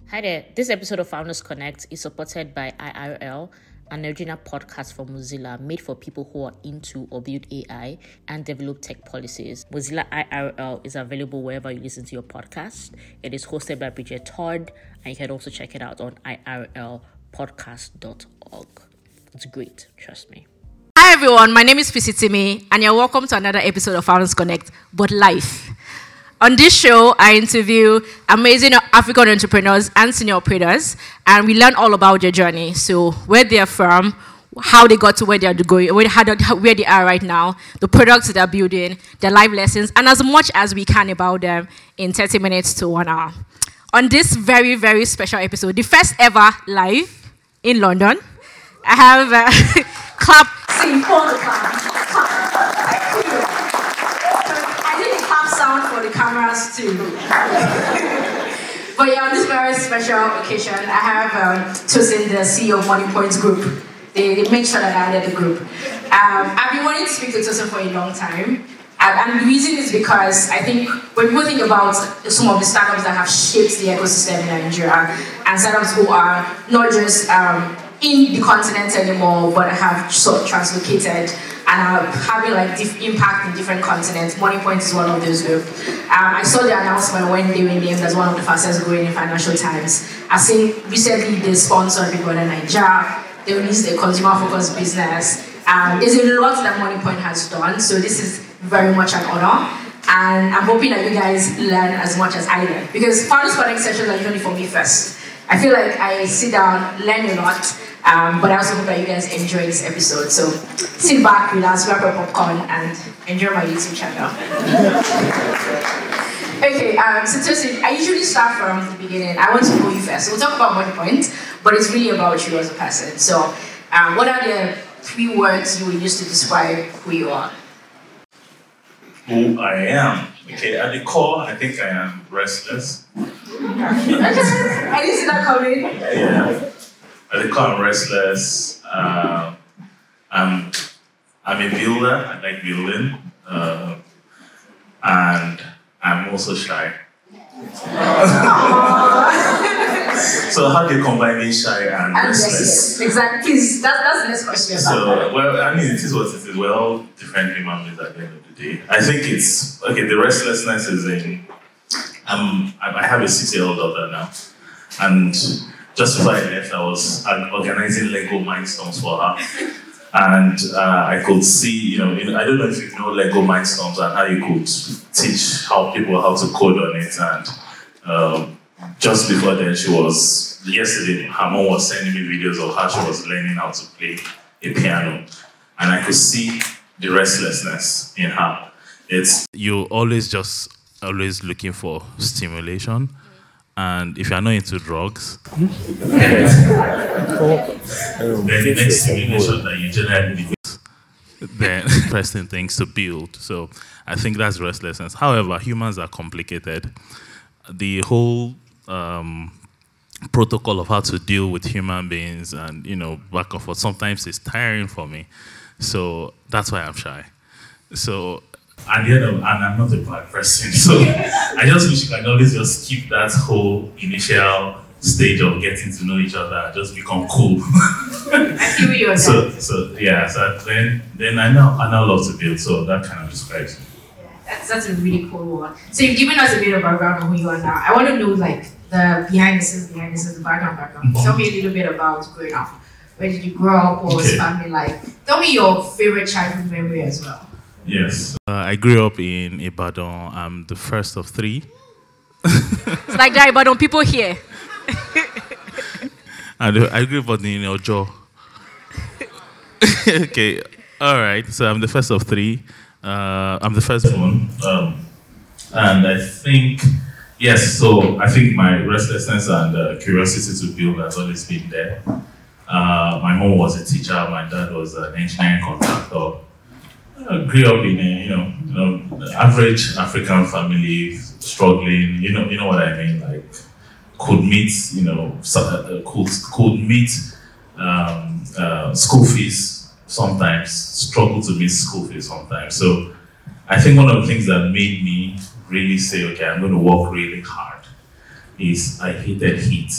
Hi there. This episode of Founders Connect is supported by IRL, an original podcast from Mozilla made for people who are into or build AI and develop tech policies. Mozilla IRL is available wherever you listen to your podcast. It is hosted by Bridget Todd, and you can also check it out on irlpodcast.org. It's great, trust me. Hi everyone, my name is Fisitimi, and you're welcome to another episode of Founders Connect, but live. On this show, I interview amazing African entrepreneurs and senior operators, and we learn all about their journey. So where they're from, how they got to where they're going, where they are right now, the products they're building, their life lessons, and as much as we can about them in 30 minutes to 1 hour. On this very, very special episode, the first ever live in London, I have clap. See, hold the clap. Thank you. I did the clap sound for the cameras too. But yeah, on this very special occasion, I have Tosin, the CEO of Money Points Group. They made sure that I led the group. I've been wanting to speak to Tosin for a long time. And the reason is because I think when people think about some of the startups that have shaped the ecosystem in Nigeria, and startups who are not just in the continent anymore, but have sort of translocated and are having like impact in different continents. Moneypoint is one of those group. I saw the announcement when they were named as one of the fastest growing in Financial Times. I've seen recently they sponsored Big Brother Nigeria. They released a consumer-focused business. There's a lot that Moneypoint has done, so this is very much an honor. And I'm hoping that you guys learn as much as I learn. Because Founders Connect sessions are usually for me first. I feel like I sit down, learn a lot, but I also hope that you guys enjoy this episode. So sit back, relax, grab a popcorn, and enjoy my YouTube channel. Okay, so Tosin, I usually start from the beginning. I want to know you first. We'll talk about Moneypoint, but it's really about you as a person. So what are the 3 words you will use to describe who you are? Who I am. Okay, at the core, I think I am restless. I didn't see that coming. Yeah. At the core, I'm restless. I'm a builder. I like building. And I'm also shy. So how do you combine being shy and restless? Yes, exactly. Please, that's the next question. So, well, I mean, it is what it is. We're all different human beings at the end of the day. I think it's, okay, the restlessness is in, I have a 6-year-old daughter now. And just before I left, I was organizing Lego Mindstorms for her. And I could see, I don't know if you know Lego Mindstorms and how you could teach people how to code on it. And just before then, yesterday, her mom was sending me videos of how she was learning how to play a piano. And I could see the restlessness in her. You're always looking for stimulation. And if you're not into drugs, then the next stimulation that you generally need, then interesting things to build. So I think that's restlessness. However, humans are complicated. The whole protocol of how to deal with human beings and, back and forth, sometimes it's tiring for me. So that's why I'm shy. So at the end of, and I'm not a bad person, so I just wish you can always just keep that whole initial stage of getting to know each other and just become cool. I feel you on that. So then I now love to build, so that kind of describes me. Yeah, that's a really cool one. So you've given us a bit of background on who you are now. I want to know the behind the scenes, the background. Mm-hmm. Tell me a little bit about growing up. Where did you grow up? What was family like? Tell me your favorite childhood memory as well. Yes. I grew up in Ibadan. I'm the first of 3. It's like the Ibadan people here. And I grew up in Ojo. Okay. All right. So I'm the first of 3. I'm the firstborn. And I think, I think my restlessness and curiosity to build has always been there. My mom was a teacher. My dad was an engineering contractor. I grew up in a, average African family, struggling. You know what I mean? Like, could meet, school fees sometimes. Struggle to meet school fees sometimes. So, I think one of the things that made me really say, okay, I'm going to work really hard is I hated heat.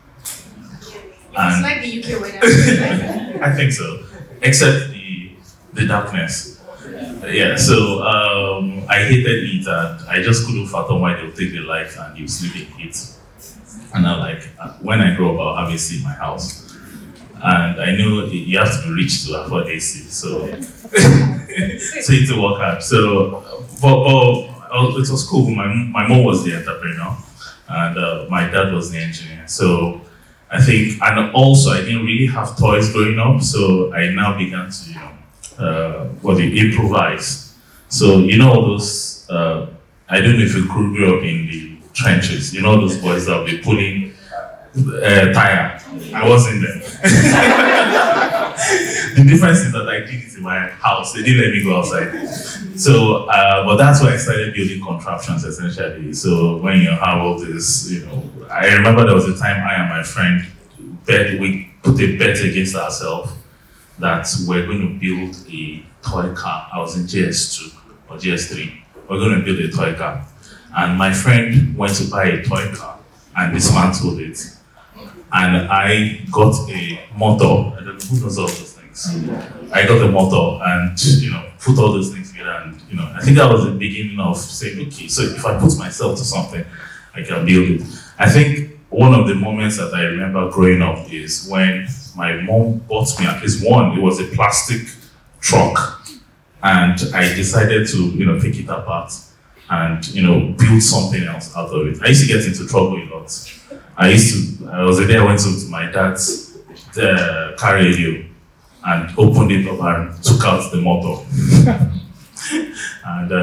It's like the UK weather. I think so, except the darkness. Yeah, so I hated heat, and I just couldn't fathom why they'll take the light and you sleep in heat. And I'm like, when I grow up, I'll have AC in my house. And I know you have to be rich to afford AC, so so you need to work hard. So, but it was cool. My mom was the entrepreneur, and my dad was the engineer. So I think, and also I didn't really have toys growing up, so I now began to improvise. So all those. I don't know if you grew up in the trenches. Those boys that will be pulling tire. I wasn't there. The difference is that I did it in my house. They didn't let me go outside. So, but that's why I started building contraptions essentially. So when you have all this, I remember there was a time I and my friend we put a bet against ourselves that we're going to build a toy car. I was in GS2 or GS3. We're going to build a toy car. And my friend went to buy a toy car and dismantled it. And I got a motor. I don't know who knows all those things. I got a motor and put all those things together. And I think that was the beginning of saying, okay, so if I put myself to something, I can build it. I think one of the moments that I remember growing up is when my mom bought me at least one. It was a plastic truck, and I decided to pick it apart and build something else out of it. I used to get into trouble a lot. I was the day I went to my dad's car radio and opened it up and took out the motor. And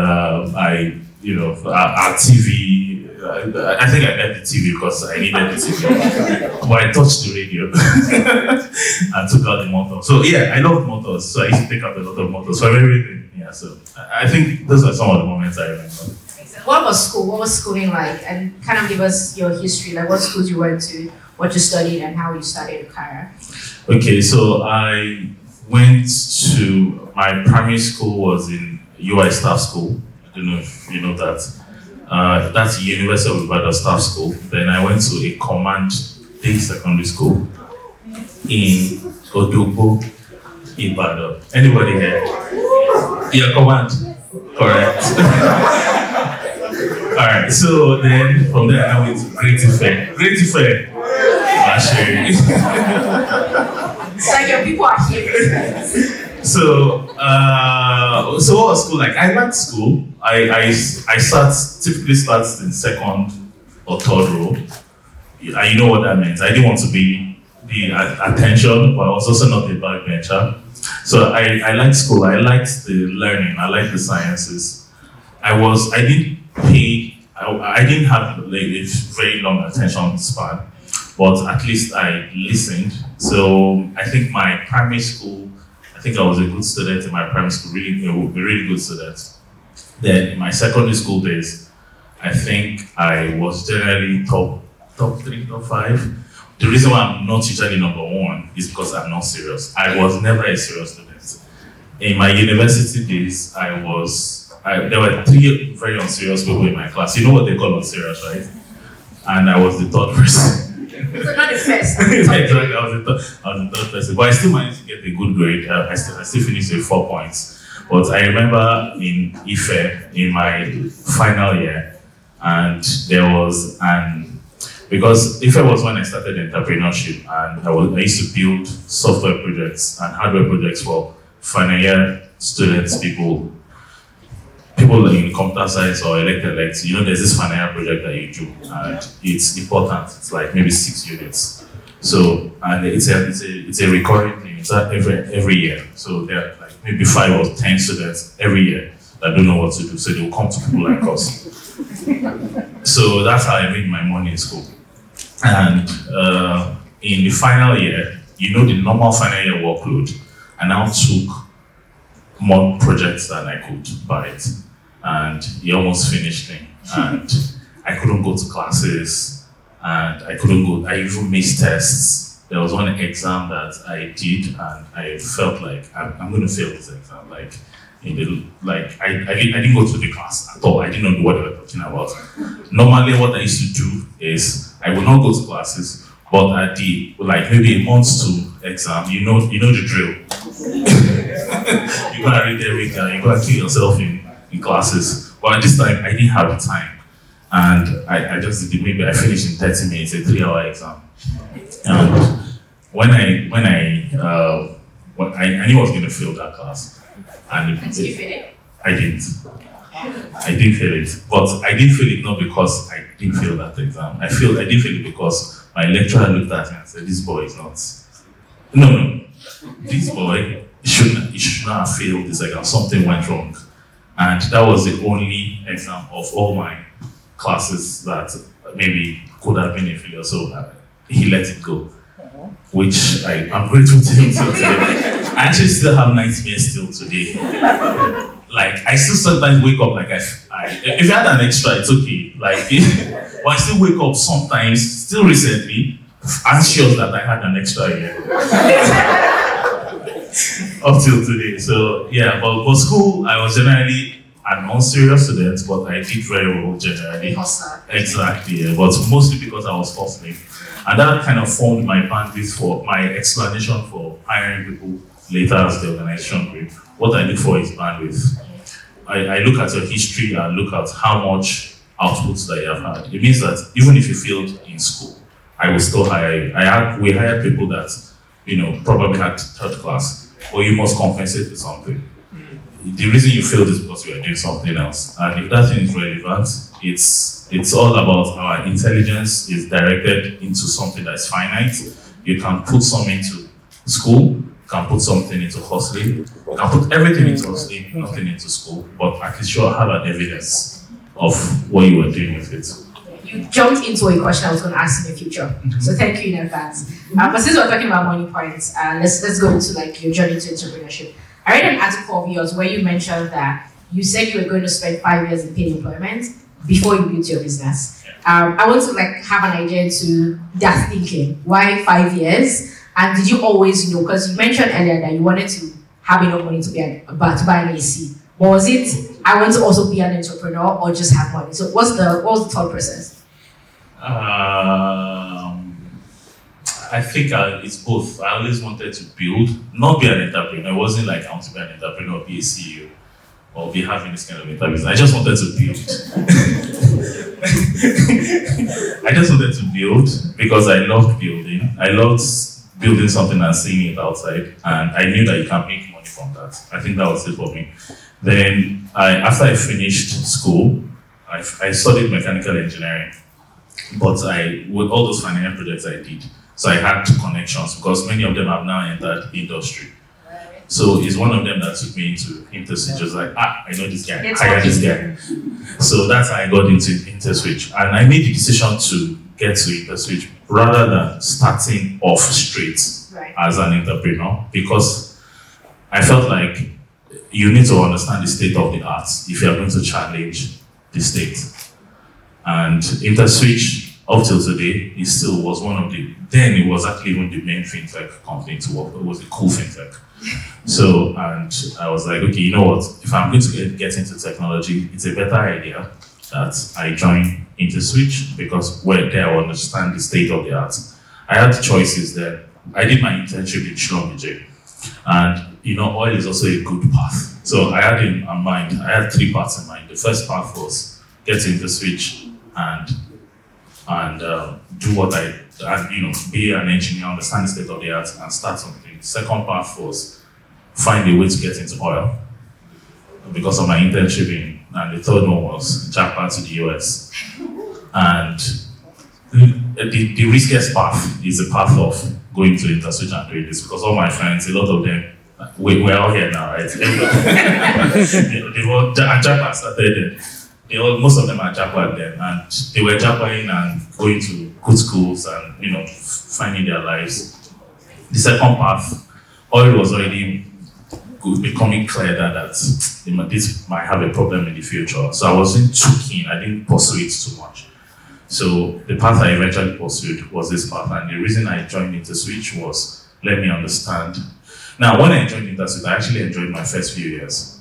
our TV, I think I got the TV because I needed the TV. But I touched the radio and took out the motor. So yeah, I love motors. So I used to take out a lot of motors for everything. Yeah, so I think those are some of the moments I remember. What was school? What was schooling like? And kind of give us your history, like what schools you went to, what you studied, and how you started your career. Okay, so I went to, my primary school was in UI Staff School. I don't know if you know that. That's University of Ibadan Staff School. Then I went to a Command Day Secondary School in Odogbo, Ibadan. Anybody here? Yeah, Command. Correct. Alright, so then from there I went to Great Ife. Great Ife. It's like your people are here. So what was school like? I liked school. I typically start in second or third row. You know what that means. I didn't want to be the attention, but I was also not the backbencher. So I liked school. I liked the learning. I liked the sciences. I didn't have a very long attention span, but at least I listened. So I think my primary school, I was a good student in my primary school, really good student. Then in my secondary school days, I think I was generally top 3, top 5. The reason why I'm not usually number 1 is because I'm not serious. I was never a serious student. In my university days, there were 3 very unserious people in my class. You know what they call unserious, right? And I was the third person. So not the first. Exactly, I was the third person. But I still managed to get a good grade. I still finished with 4 points. But I remember in Ife, in my final year, and there was because Ife was when I started entrepreneurship, and I used to build software projects and hardware projects for final year students, people in computer science or elect. There's this final year project that you do, and it's important. It's like maybe 6 units. So, and it's a recurring thing. It's every year. So there are like maybe 5 or 10 students every year that don't know what to do. So they will come to people like us. So that's how I made my money in school. And in the final year, the normal final year workload, I now took more projects than I could bite. And he almost finished me. And I couldn't go to classes. And I even missed tests. There was one exam that I did, and I felt like I'm going to fail this exam. I didn't go to the class at all. I didn't know what they were talking about. Normally, what I used to do is I would not go to classes, but at the maybe a month to exam, you know the drill. You gotta read everything. You gotta kill yourself in classes. But at this time, I didn't have the time, and I just did. Maybe I finished in 30 minutes, a 3-hour exam. And when I knew I was going to fail that class. And Did you fail it? I didn't. I didn't fail it. But I didn't fail it not because I didn't fail that exam. I didn't fail it because my lecturer looked at me and said, this boy is not. No. This boy should not have failed this exam. Something went wrong. And that was the only exam of all my classes that maybe could have been a failure. So he let it go. Which I'm grateful to him till today. I actually still have nightmares still today. I still sometimes wake up if I had an extra, it's okay. But I still wake up sometimes, still recently, anxious that I had an extra year. Up till today. So yeah, but school, I was generally an unserious student, but I did very well generally. Exactly, yeah, but mostly because I was hustling. And that kind of formed my bandwidth for my explanation for hiring people later as the organization grew. What I look for is bandwidth. I look at your history and look at how much outputs that you have had. It means that even if you failed in school, I will still hire you. We hired people that, probably had third class, or you must compensate with something. The reason you failed is because you are doing something else. And if that thing is relevant, it's all about our intelligence is directed into something that's finite. You can put some into school, you can put something into hustling, you can put everything into hustling, nothing into school, but I can sure have an evidence of what you were doing with it. You jumped into a question I was going to ask in the future, so thank you in advance. But since we're talking about money points, let's go into your journey to entrepreneurship. I read an article of yours where you mentioned that you said you were going to spend 5 years in paid employment before you built your business. I want to have an idea to that thinking. Why 5 years? And did you always know? Because you mentioned earlier that you wanted to have enough money to buy an AC. But was it I want to also be an entrepreneur or just have money? So what was the thought process? I think it's both. I always wanted to build, not be an entrepreneur. It wasn't like I want to be an entrepreneur or be a CEO or be having this kind of interviews. I just wanted to build. I just wanted to build because I loved building. I loved building something and seeing it outside. And I knew that you can make money from that. I think that was it for me. Then after I finished school, I studied mechanical engineering. But with all those financial projects I did, so I had connections because many of them have now entered the industry. So it's one of them that took me into InterSwitch. Just I know this guy, hire this guy. So that's how I got into InterSwitch. And I made the decision to get to InterSwitch rather than starting off straight as an entrepreneur because I felt like you need to understand the state of the art if you are going to challenge the state. And InterSwitch, up till today, it still was one of then it was actually even the main fintech company to work with. It was a cool fintech. So, and I was like, okay, you know what? If I'm going to get into technology, it's a better idea that I join InterSwitch because there I understand the state of the art. I had choices there. I did my internship in Schlumberger. And, oil is also a good path. So I had 3 paths in mind. The first path was get into InterSwitch and do what be an engineer, understand the state of the art, and start something. The second path was find a way to get into oil because of my internship and the third one was jackpot to the US. And the riskiest path is the path of going to InterSwitch and doing this because all my friends, a lot of them, we're all here now, right? Jackpot started most of them are jackpot then, and they were jackpotting and going to good schools and finding their lives. The second path, oil was already becoming clear that this might have a problem in the future. So I wasn't too keen. I didn't pursue it too much. So the path I eventually pursued was this path, and the reason I joined InterSwitch was let me understand. Now, when I joined InterSwitch, I actually enjoyed my first few years.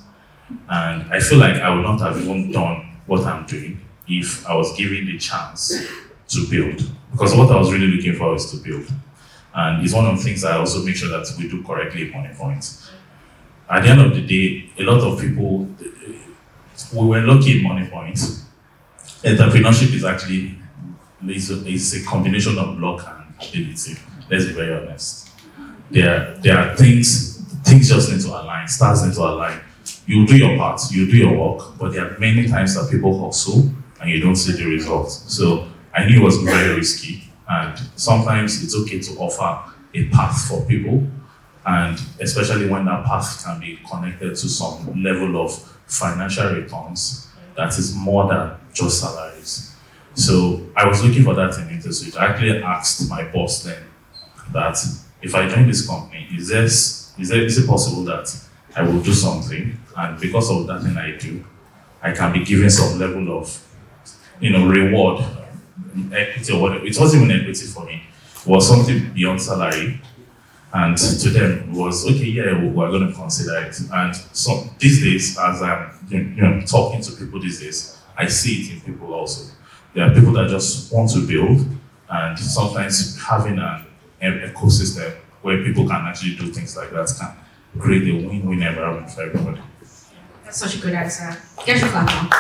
And I feel like I would not have even done what I'm doing if I was given the chance to build. Because what I was really looking for is to build. And it's one of the things I also make sure that we do correctly at Moniepoint. At the end of the day, a lot of people, we were lucky in Moniepoint. Entrepreneurship is actually it's a combination of luck and ability. Let's be very honest. There are things just need to align, stars need to align. You do your part, you do your work, but there are many times that people hustle and you don't see the results. So I knew it was very risky, and sometimes it's okay to offer a path for people, and especially when that path can be connected to some level of financial returns that is more than just salaries. So I was looking for that in InterSwitch. I actually asked my boss then that if I join this company, is it possible that I will do something, and because of that thing I do, I can be given some level of, reward, equity or whatever. It wasn't even equity for me. It was something beyond salary. And to them, it was, okay, yeah, we're going to consider it. And so these days, as I'm talking to people these days, I see it in people also. There are people that just want to build, and sometimes having an ecosystem where people can actually do things like that can create a win-win environment for everybody. That's such a good answer. Get your clap now.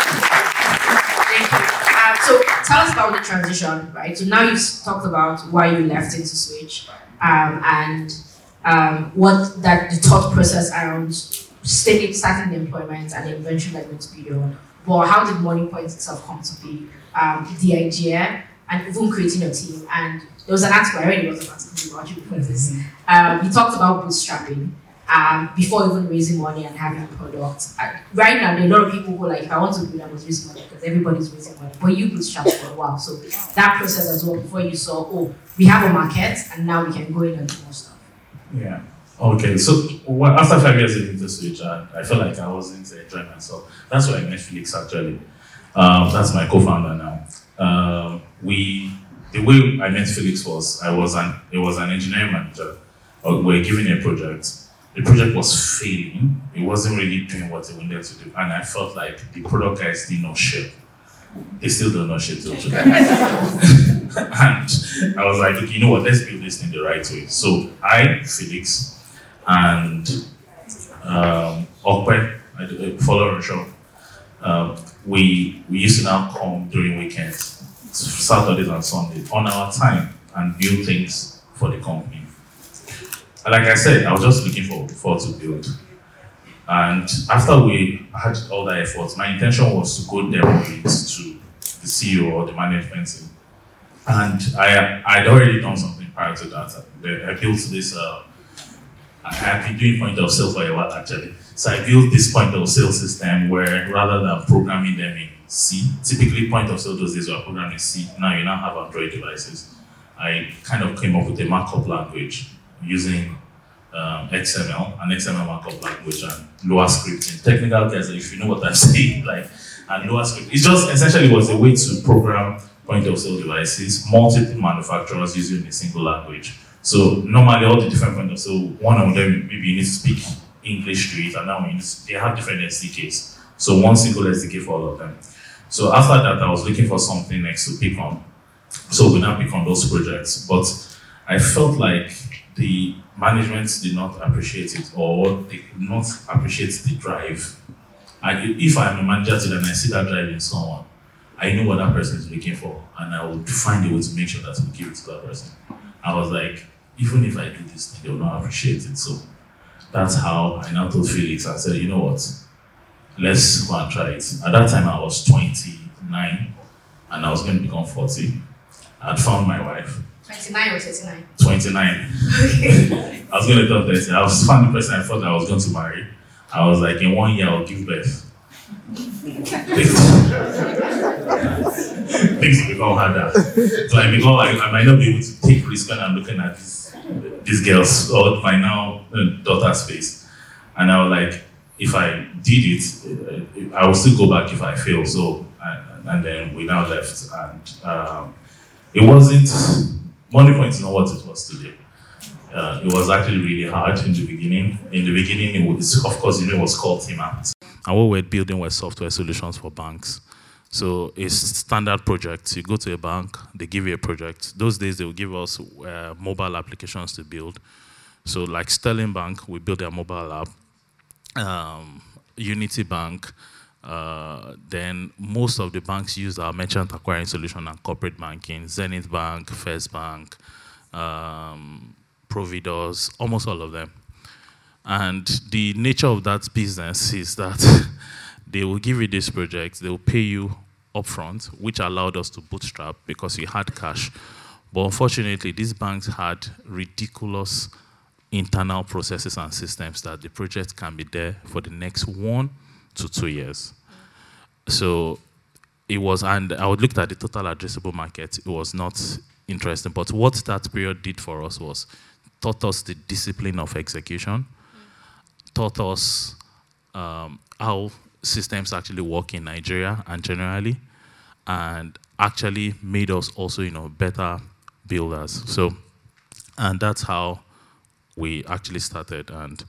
Thank you. So tell us about the transition, right? So now you've talked about why you left InterSwitch, and what that the thought process around starting the employment and then eventually like going to be your own. But how did Moniepoint itself come to be? The idea and even creating a team. And there was an article, I read it was an article about you before this. You talked about bootstrapping before even raising money and having a product. Right now, there are a lot of people who are like, if I want to build, I must raise money because everybody's raising money. But you bootstrapped for a while. So that process as well, before you saw, we have a market and now we can go in and do more stuff. Yeah. Okay, so after 5 years in InterSwitch, I felt like I wasn't enjoying myself. That's why I met Felix actually. That's my co-founder now. The way I met Felix was, it was an engineering manager. We were given a project. The project was failing. It wasn't really doing what they wanted to do. And I felt like the product guys did not ship. They still don't know shit till today. And I was like, okay, you know what, let's build this thing the right way. So I, Felix, and Okwe, follower show, we used to now come during weekends, Saturdays and Sundays, on our time and build things for the company. And like I said, I was just looking for to build. And after we had all that effort, my intention was to go demo it to the CEO or the management team. And I'd already done something prior to that. I built this, I had been doing point of sale for a while actually. So I built this point of sale system where rather than programming them in C, typically point of sale those days were programmed in C, now you now have Android devices. I kind of came up with a markup language using XML, an XML markup language, and Lua scripting. Technical guys, if you know what I'm saying, and Lua script. It just essentially was a way to program point of sale devices, multiple manufacturers using a single language. So normally all the different point of sale, one of them maybe you need to speak English to it, and now they have different SDKs. So one single SDK for all of them. So after that, I was looking for something next to pick on. So we now pick on those projects, but I felt like the management did not appreciate it, or they could not appreciate the drive. And if I'm a manager today and I see that drive in someone, I know what that person is looking for, and I will find a way to make sure that we give it to that person. I was like, even if I do this, they will not appreciate it. So that's how I now told Felix, I said, you know what, let's go and try it. At that time, I was 29, and I was going to become 40. I'd found my wife. 29 or 39? 29. Okay. I was going to tell 30. I was found the person I thought I was going to marry. I was like, in 1 year, I'll give birth. Things become harder. So I might not be able to take risk when I'm looking at these girls or my now daughter's face. And I was like, if I did it, I will still go back if I fail. So, and then we now left. And it wasn't, Moniepoint is not what it was today. It was actually really hard in the beginning. In the beginning, it was, of course, it was called TMAT. And what we're building were software solutions for banks. So it's standard projects. You go to a bank, they give you a project. Those days, they will give us mobile applications to build. So like Sterling Bank, we built their mobile app. Unity Bank, then most of the banks use our merchant acquiring solution and corporate banking. Zenith Bank, First Bank, Providus, almost all of them. And the nature of that business is that they will give you this project, they will pay you upfront, which allowed us to bootstrap because we had cash. But unfortunately, these banks had ridiculous internal processes and systems that the project can be there for the next 1 to 2 years. So it was, and I looked at the total addressable market, it was not interesting. But what that period did for us was taught us the discipline of execution, taught us how systems actually work in Nigeria and generally, and actually made us also, better builders. So, and that's how we actually started, and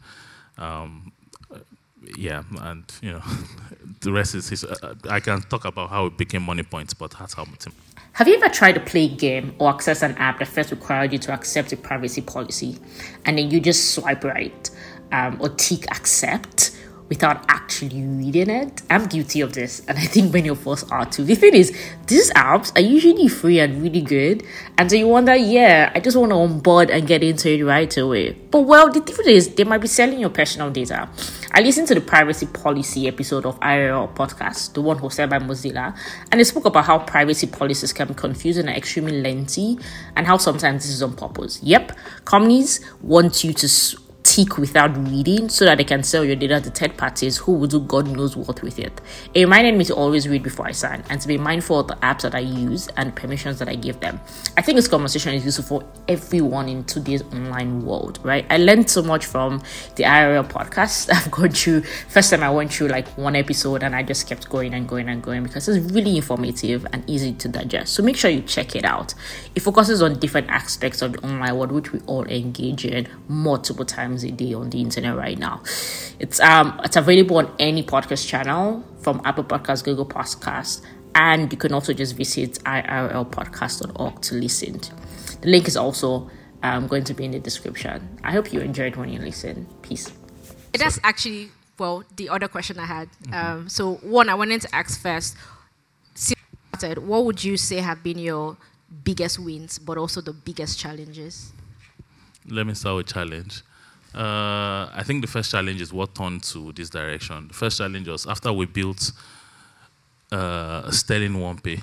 the rest is I can talk about how it became Money Points, but that's how it. Have you ever tried to play a game or access an app that first required you to accept a privacy policy, and then you just swipe right or tick accept without actually reading it? I'm guilty of this, and I think many of us are too. The thing is, these apps are usually free and really good, and so you wonder, I just want to onboard and get into it right away. But the difference is they might be selling your personal data. I listened to the privacy policy episode of IRL podcast, the one hosted by Mozilla, and they spoke about how privacy policies can be confusing and extremely lengthy, and how sometimes this is on purpose. Yep, companies want you to tick without reading so that they can sell your data to third parties who will do God knows what with it. It reminded me to always read before I sign and to be mindful of the apps that I use and permissions that I give them. I think this conversation is useful for everyone in today's online world, right? I learned so much from the IRL podcast. I've gone through, first time I went through like one episode and I just kept going and going and going because it's really informative and easy to digest. So make sure you check it out. It focuses on different aspects of the online world, which we all engage in multiple times a day on the internet right now. It's available on any podcast channel from Apple Podcasts, Google Podcasts, and you can also just visit irlpodcast.org to listen. The link is also going to be in the description. I hope you enjoyed when you listen. Peace. That's actually the other question I had. So one, I wanted to ask first, what would you say have been your biggest wins, but also the biggest challenges? Let me start with challenge. I think the first challenge is what turned to this direction. The first challenge was after we built Sterling OnePay.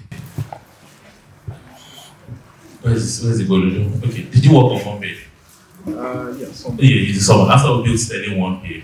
Where's it going to do? Okay, did you work on OnePay? Yeah, after we built Sterling OnePay,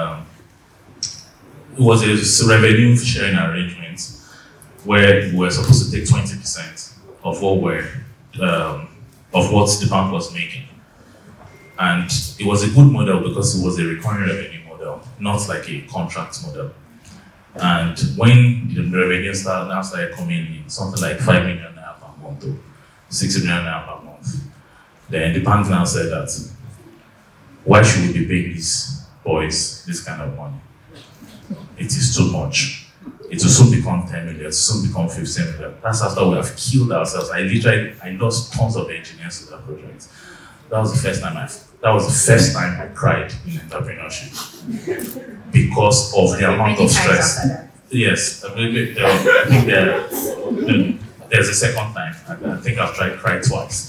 it was a revenue sharing arrangement where we were supposed to take 20% of what the bank was making. And it was a good model because it was a recurring revenue model, not like a contract model. And when the revenue started coming in, something like 5 million naira per month or 6 million naira per month, then the bank now said that, why should we be paying these boys this kind of money? It is too much. It will soon become 10 million, it will soon become 15 million. That's after we have killed ourselves. I lost tons of engineers to that project. That was the first time I cried in entrepreneurship because of the amount of stress. Yes, I think there's a second time. I think I've cried twice.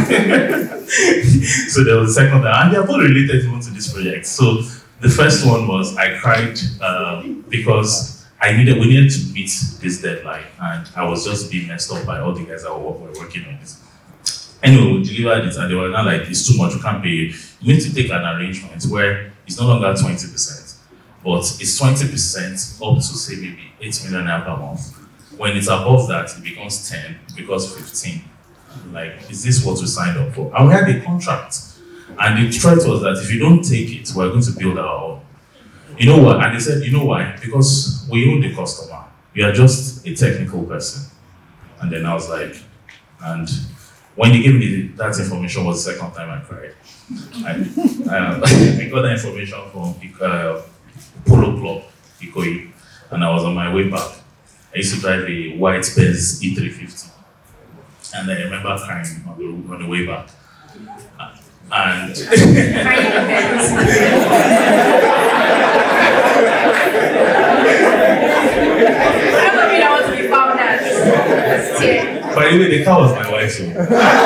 So there was a second time, and they're both related even to this project. So the first one was I cried because we needed to meet this deadline, and I was just being messed up by all the guys that were working on this. Anyway, we delivered it, and they were not like, it's too much, we can't pay you. You need to take an arrangement where it's no longer 20%, but it's 20% up to, say, maybe 8 million naira per month. When it's above that, it becomes 10, it becomes 15. Like, is this what we signed up for? And we had a contract. And the threat was that if you don't take it, we're going to build our own. You know what? And they said, you know why? Because we own the customer. We are just a technical person. And then I was like, and when they gave me that information was the second time I cried. I got that information from Polo Club, Ikoyi, and I was on my way back. I used to drive a white Benz E350, and I remember crying on the way back. And by the way, the car was my wife's own.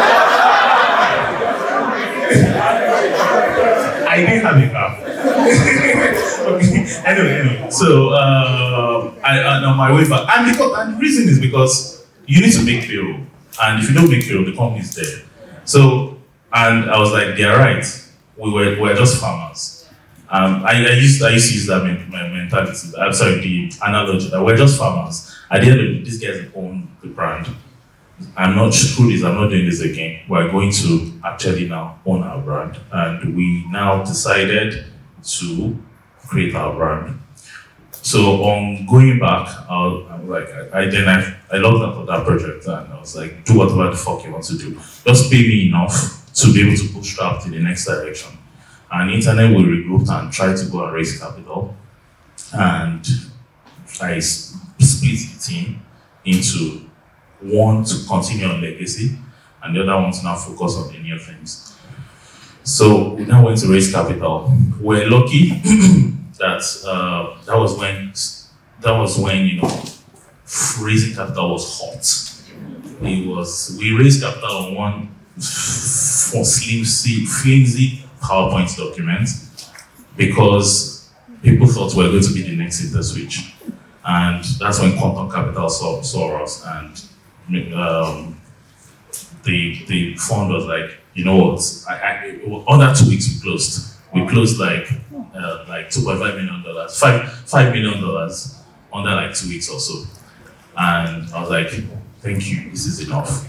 I didn't have a car. Okay. Anyway. So I on my way back, and the reason is because you need to make payroll, and if you don't make payroll, the company is dead. So, and I was like, they're right. We're just farmers. I used to use that mentality. I'm sorry, the analogy that we're just farmers. At the end of it, these guys own the brand. I'm not doing this again. We're going to actually now own our brand, and we now decided to create our brand. So on going back, I logged out of that project, and I was like, do whatever the fuck you want to do. Just pay me enough to be able to bootstrap to the next direction. And the internet will regroup and try to go and raise capital. And I split the team into one to continue on legacy, and the other one to now focus on the new things. So we now went to raise capital. We're lucky that that was when raising capital was hot. We raised capital on one flimsy PowerPoint document because people thought we were going to be the next InterSwitch, and that's when Quantum Capital saw us, and the fund was like, you know what? Under 2 weeks we closed. We closed like $2.5 million, $5 million under like 2 weeks or so. And I was like, thank you, this is enough.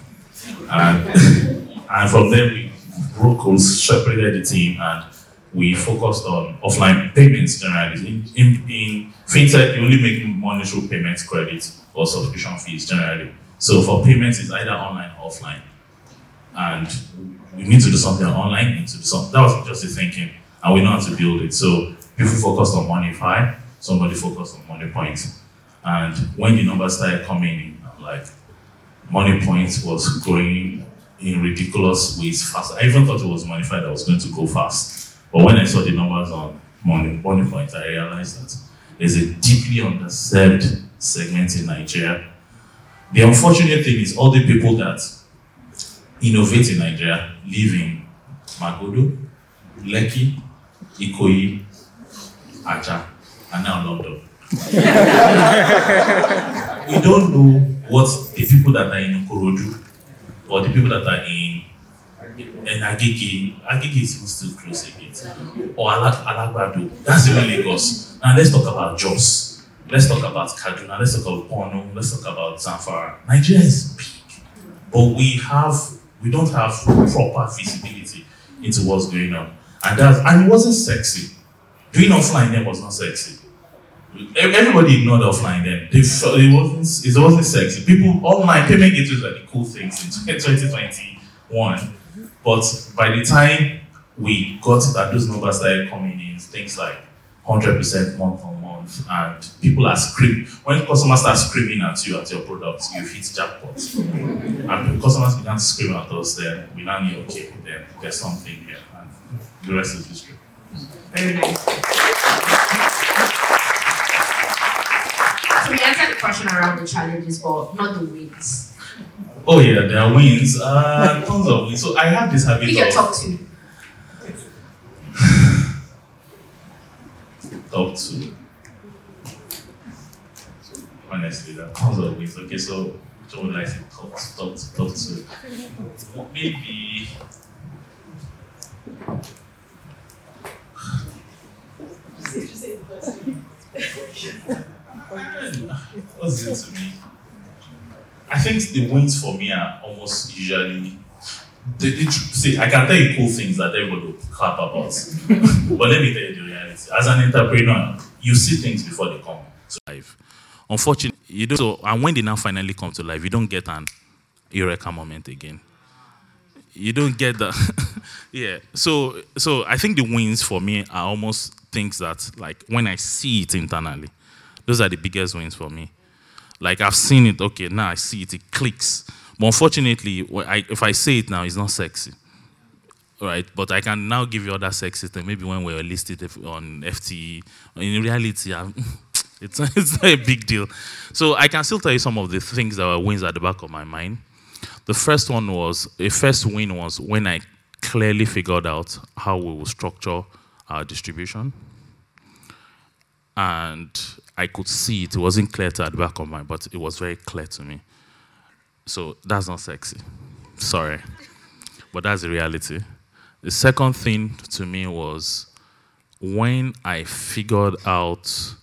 And from there we separated the team, and we focused on offline payments generally. In fintech, you only make money through payments, credit, or subscription fees generally. So for payments, it's either online or offline. And we need to do something online, need to do something. That was just the thinking, and we know how to build it. So people focused on Monify, somebody focused on MoneyPoint. And when the numbers started coming in, like MoneyPoint was growing in ridiculous ways fast. I even thought it was Monify that was going to go fast. But when I saw the numbers on MoneyPoint, I realized that there's a deeply underserved segment in Nigeria. The unfortunate thing is all the people that innovate in Nigeria live in Magodo, Lekki, Ikoyi, Aja, and now London. We don't know what the people that are in Ikorodu or the people that are in Agege is even still close again, or Alagbado, that's even Lagos. Now let's talk about Jos. Let's talk about Kaduna, let's talk about Borno, let's talk about Zamfara. Nigeria is big, but we don't have proper visibility into what's going on. And it wasn't sexy. Doing offline then was not sexy. Everybody ignored offline then. It wasn't sexy. People, online payment gateways were the cool things in 2021. But by the time we got that, those numbers started coming in, things like 100% month on month, and people are screaming. When customers start screaming at you at your product, you hit jackpot. And customers began to scream at us, then we now knew, okay, then there's something here, and the rest is history. Very nice. So we answered the question around the challenges, but not the wins. Oh yeah, there are wins. Tons of wins. So I have this habit You can talk to. Talk to. Honestly, there are tons of wins. Okay, so which one would I say talk to? Maybe. What's it to me? I think the wins for me are almost usually. See, I can tell you cool things that everybody will clap about, but let me tell you the reality. As an entrepreneur, you see things before they come to life. Unfortunately, you don't. So, and when they now finally come to life, you don't get an eureka moment again. you don't get that. Yeah. So I think the wins for me are almost things that, like, when I see it internally, those are the biggest wins for me. Like, I've seen it, okay, now I see it, it clicks. But unfortunately, if I say it now, it's not sexy. Right? But I can now give you other sexy things, maybe when we're listed on FTE. In reality, it's not a big deal. So I can still tell you some of the things that were wins at the back of my mind. The first win was when I clearly figured out how we will structure our distribution. And I could see it. It wasn't clear to at the back of my mind, but it was very clear to me. So that's not sexy. Sorry. But that's the reality. The second thing to me was when I figured out,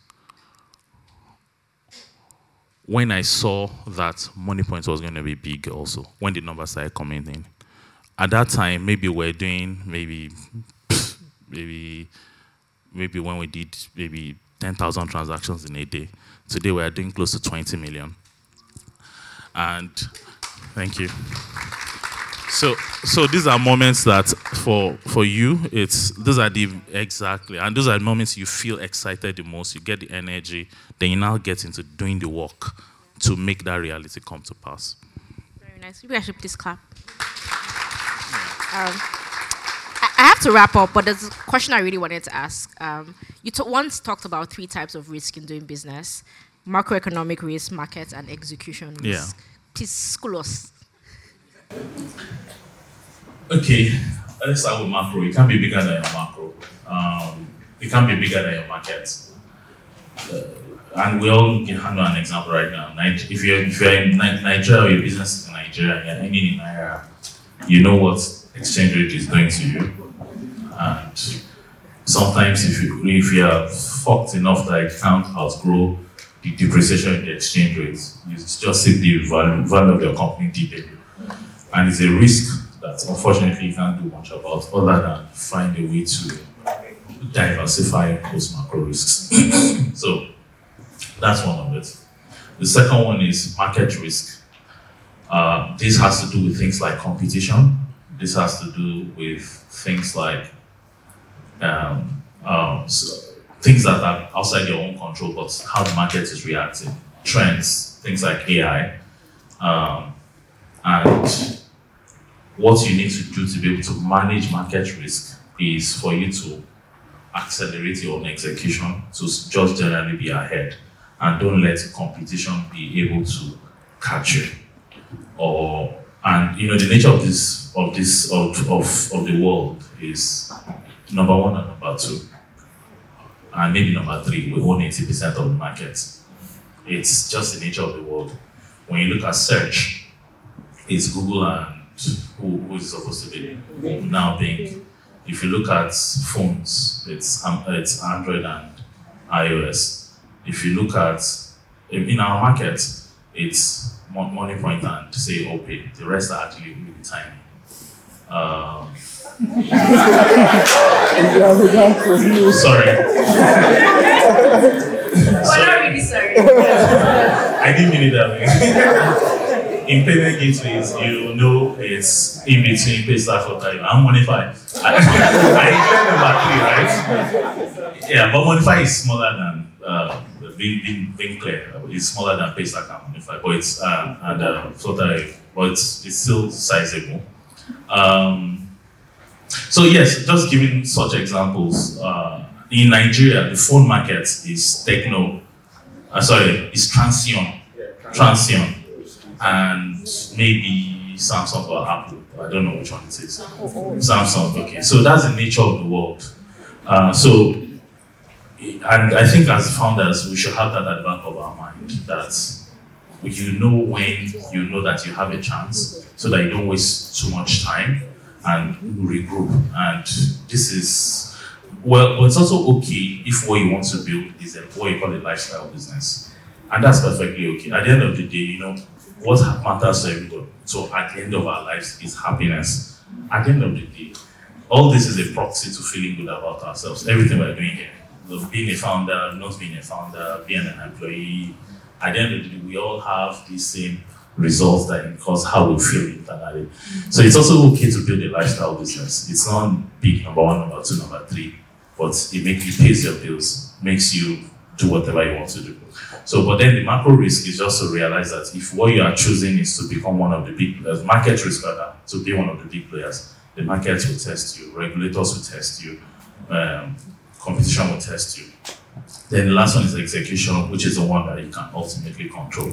when I saw that Moniepoint was going to be big also, when the numbers started coming in. At that time, maybe we're doing maybe when we did maybe 10,000 transactions in a day. Today we're doing close to 20 million. And thank you. So these are moments that for you, those are the moments you feel excited the most, you get the energy, then you now get into doing the work to make that reality come to pass. Very nice. Maybe I should please clap. I have to wrap up, but there's a question I really wanted to ask. You once talked about 3 types of risk in doing business: macroeconomic risk, market, and execution risk. Yeah. Please school us. Okay, let's start with macro. It can't be bigger than your macro. It can't be bigger than your market. And we all can handle an example right now. If you're in Nigeria or your business is in Nigeria and you're earning in Naira, you know what exchange rate is doing to you. And sometimes if you are fucked enough that you can't outgrow the depreciation in the exchange rate, you just see the value of your company deeply. And it's a risk that unfortunately you can't do much about other than find a way to diversify those macro risks. So that's one of it. The second one is market risk. This has to do with things like competition. This has to do with things like things that are outside your own control, but how the market is reacting. Trends, things like AI. And what you need to do to be able to manage market risk is for you to accelerate your own execution, to just generally be ahead, and don't let competition be able to catch you. And the nature of the world is number 1 and number 2, and maybe number 3. We own 80% of the market. It's just the nature of the world. When you look at search, it's Google and who is supposed to be now Bing. If you look at phones, it's Android and iOS. If you look at in our market, it's Moniepoint and say OPay. The rest are actually really tiny. Sorry. We're not really sorry. I didn't mean it that way. In payment gateways, it's in between Paystack or Time. I'm Monify. I number 3, right? Yeah, but Monify is smaller than being clear. It's smaller than Paystack and Monify, but it's but it's still sizable. So yes, just giving such examples. In Nigeria, the phone market is Transsion. And maybe Samsung or Apple. I don't know which one it is. Samsung, okay. So that's the nature of the world. And I think as founders, we should have that at the back of our mind, that you know when you know that you have a chance, so that you don't waste too much time and regroup. And this is, but it's also okay if what you want to build is what you call a lifestyle business. And that's perfectly okay. At the end of the day, what matters to everybody. So at the end of our lives is happiness. At the end of the day, all this is a proxy to feeling good about ourselves. Everything we're doing here, being a founder, not being a founder, being an employee. At the end of the day, we all have the same results that cause how we feel internally. So it's also okay to build a lifestyle business. It's not big number one, number two, number three, but it pays your bills, makes you do whatever you want to do. So, but then the macro risk is just to realize that if what you are choosing is to become one of the big players, market risk rather, to be one of the big players, the market will test you, regulators will test you, competition will test you. Then the last one is execution, which is the one that you can ultimately control.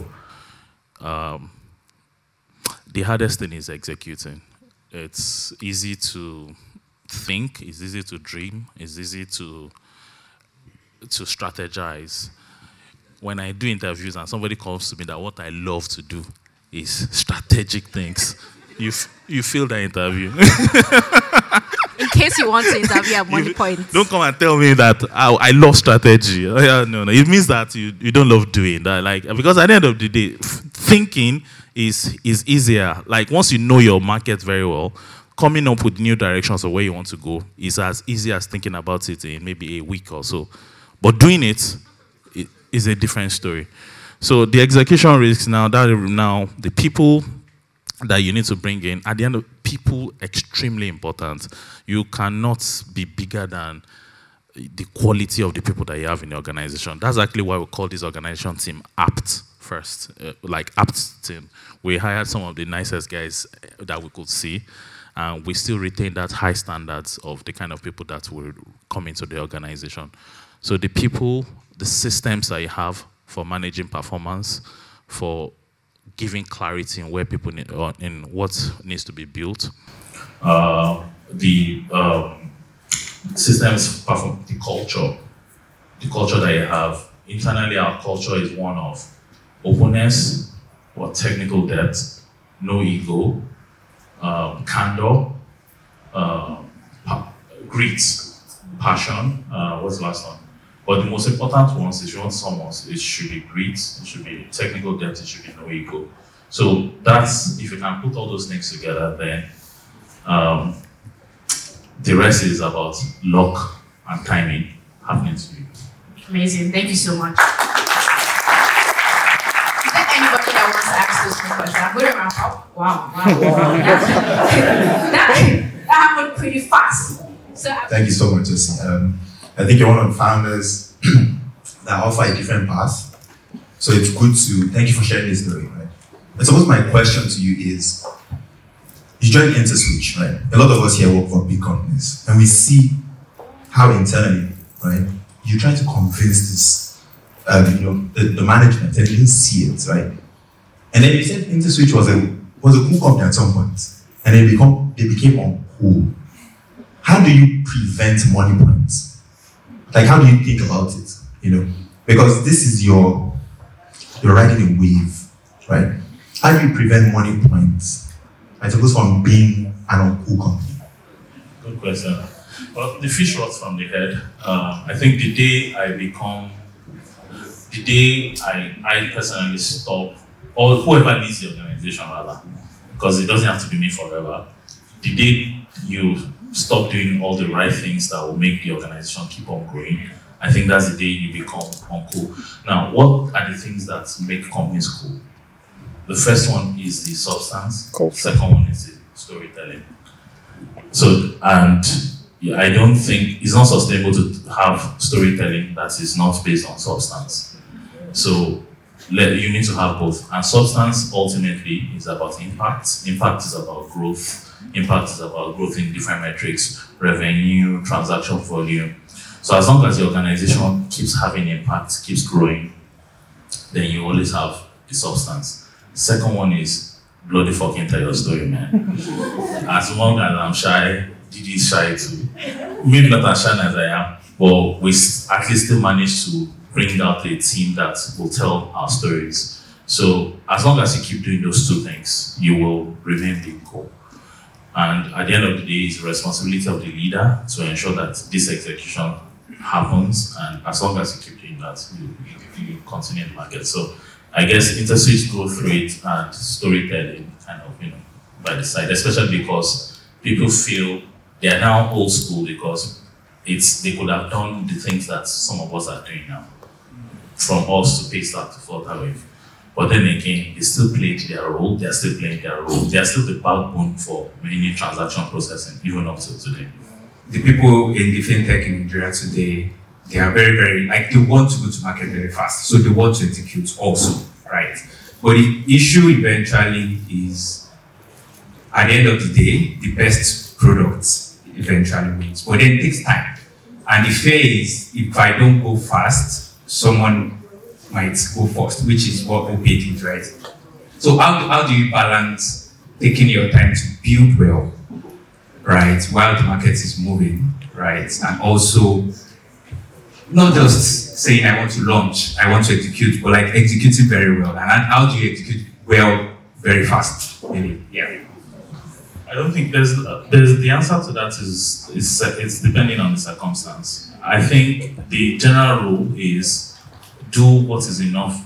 The hardest thing is executing. It's easy to think, it's easy to dream, it's easy to strategize. When I do interviews and somebody comes to me that what I love to do is strategic things, you feel the interview. In case you want to interview at Money Point. Don't come and tell me that I love strategy. No. It means that you don't love doing that. Like, because at the end of the day, thinking is easier. Like, once you know your market very well, coming up with new directions of where you want to go is as easy as thinking about it in maybe a week or so. But doing it is a different story. So the execution risks now the people that you need to bring in, at the end of people, extremely important. You cannot be bigger than the quality of the people that you have in the organization. That's actually why we call this organization team APT first, like APT team. We hired some of the nicest guys that we could see, and we still retain that high standards of the kind of people that will come into the organization. So the people, the systems that you have for managing performance, for giving clarity in where people need, in what needs to be built. The systems, the culture that you have. Internally, our culture is one of openness or technical depth, no ego, candor, grit, passion. What's the last one? But the most important ones, if you want someone, it should be grit, it should be technical depth, it should be no ego. So that's, if you can put all those things together, then the rest is about luck and timing happening to you. Amazing, thank you so much. Is there anybody that wants to ask this question? I'm going to wrap up. Wow. That happened pretty fast. So thank you so much, Josie. I think you're one of the founders that offer a different path. So it's good to, thank you for sharing this story, right? I suppose my question to you is, you joined InterSwitch, right? A lot of us here work for big companies, and we see how internally, right, you're trying to convince this, the management, and you didn't see it, right? And then you said InterSwitch was a cool company at some point, and they became uncool. How do you prevent money points? Like, how do you think about it? Because this is you're riding a wave, right? How do you prevent money points, I suppose, from being an uncool company? Good question. Well, the fish rots from the head. I think the day I personally stop, or whoever leads the organization rather, because it doesn't have to be me forever, the day you stop doing all the right things that will make the organization keep on growing, I think that's the day you become uncool. Now, what are the things that make companies cool? The first one is the substance. Culture. Second one is the storytelling. So, and I don't think it's not sustainable to have storytelling that is not based on substance. So, you need to have both. And substance ultimately is about impact. Impact is about growth. Impact is about growth in different metrics, revenue, transaction volume. So as long as the organization keeps having impact, keeps growing, then you always have the substance. Second one is bloody fucking tell your story, man. As long as I'm shy, Didi is shy too. Maybe not as shy as I am, but we at least still manage to bring out a team that will tell our stories. So as long as you keep doing those two things, you will remain the goal. And at the end of the day, it's the responsibility of the leader to ensure that this execution happens. And as long as you keep doing that, you continue in the market. So I guess InterSwitch go through it and storytelling kind of, by the side, especially because people feel they are now old school because they could have done the things that some of us are doing now. From us to Paystack to Flutterwave. But then again, they still played their role. They are still playing their role. They are still the backbone for many transaction processing, even up to today. The people in the fintech in Nigeria today, they are very, very, like, they want to go to market very fast. So they want to execute also, right? But the issue eventually is, at the end of the day, the best product eventually wins. But then it takes time. And the fear is, if I don't go fast, someone might go first, which is what Opay did, right? So how do you balance taking your time to build well, right, while the market is moving, right? And also not just saying I want to launch, I want to execute, but like executing very well. And how do you execute well very fast? Maybe, yeah. I don't think there's the answer to that is it's depending on the circumstance. I think the general rule is do what is enough.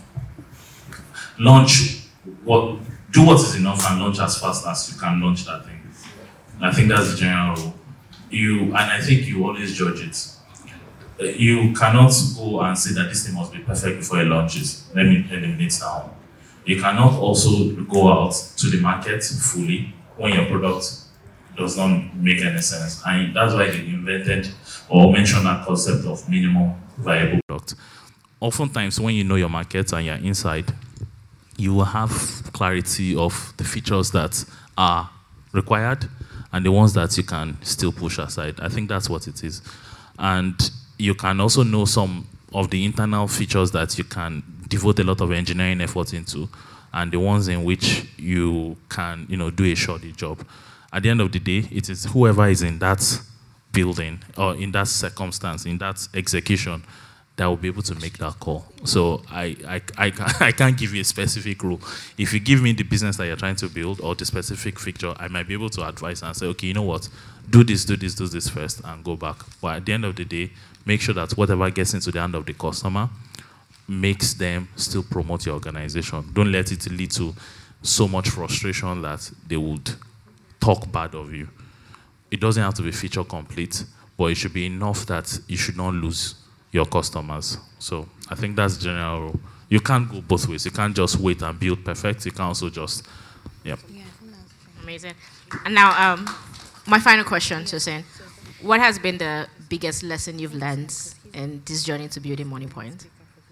Do what is enough and launch as fast as you can launch that thing. I think that's the general rule. I think you always judge it. You cannot go and say that this thing must be perfect before it launches. Let me eliminate that one. You cannot also go out to the market fully when your product does not make any sense. And that's why they invented or mentioned that concept of minimum viable product. Oftentimes, when you know your market and you're inside, you will have clarity of the features that are required and the ones that you can still push aside. I think that's what it is. And you can also know some of the internal features that you can devote a lot of engineering effort into, and the ones in which you can, do a shoddy job. At the end of the day, it is whoever is in that building or in that circumstance, in that execution, that will be able to make that call. So I can't give you a specific rule. If you give me the business that you're trying to build or the specific feature, I might be able to advise and say, okay, you know what, do this first and go back. But at the end of the day, make sure that whatever gets into the hand of the customer makes them still promote your organization. Don't let it lead to so much frustration that they would talk bad of you. It doesn't have to be feature complete, but it should be enough that you should not lose your customers. So I think that's the general rule. You can't go both ways. You can't just wait and build perfect. You can also just, yeah. Amazing. And now, my final question, Tosin. What has been the biggest lesson you've learned in this journey to building MoneyPoint?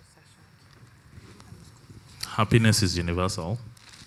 Happiness is universal.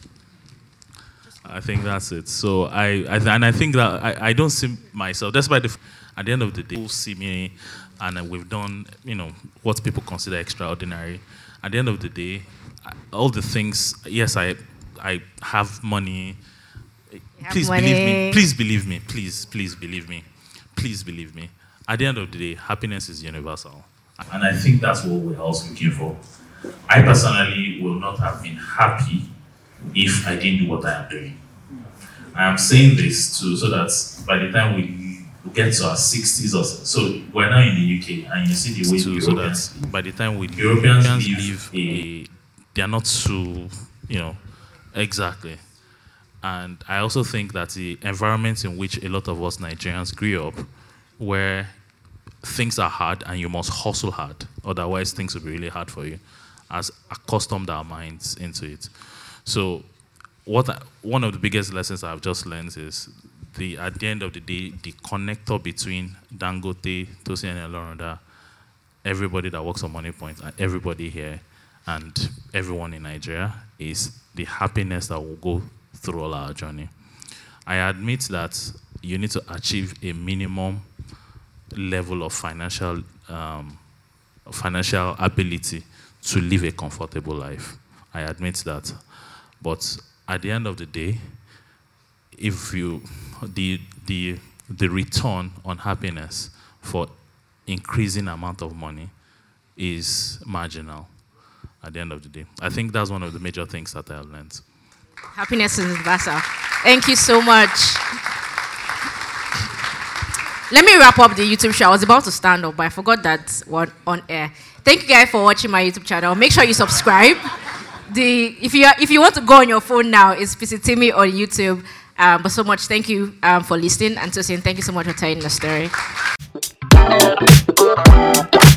I think that's it. So I think that I don't see myself, despite at the end of the day, people see me and we've done, what people consider extraordinary. At the end of the day, all the things, yes, I have money. Please believe me. Please believe me. At the end of the day, happiness is universal. And I think that's what we're also looking for. I personally will not have been happy if I didn't do what I am doing. I am saying this so that by the time we get to our 60s or so we're now in the UK and you see the way Europeans, so that by the time Europeans live they are not so, exactly. And I also think that the environment in which a lot of us Nigerians grew up, where things are hard and you must hustle hard, otherwise things will be really hard for you, has accustomed our minds into it. So one of the biggest lessons I've just learned is at the end of the day, the connector between Dangote, Tosin and Olorunda, everybody that works on MoneyPoint, and everybody here, and everyone in Nigeria, is the happiness that will go through all our journey. I admit that you need to achieve a minimum level of financial ability to live a comfortable life. I admit that. But at the end of the day, if the return on happiness for increasing amount of money is marginal at the end of the day. I think that's one of the major things that I have learned. Happiness is universal. Thank you so much. Let me wrap up the YouTube show. I was about to stand up, but I forgot that one on air. Thank you guys for watching my YouTube channel. Make sure you subscribe. If you want to go on your phone now, it's Pisitimi on YouTube. But so much, thank you for listening. And Tosin, thank you so much for telling the story.